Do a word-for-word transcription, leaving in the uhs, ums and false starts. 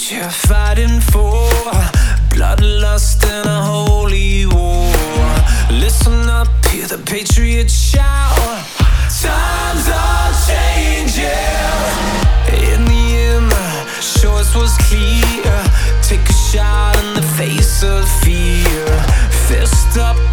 you're fighting for, bloodlust and a holy war. Listen up, hear the patriots shout. Times are changing. In the end, the choice was clear. Take a shot in the face of fear. Fist up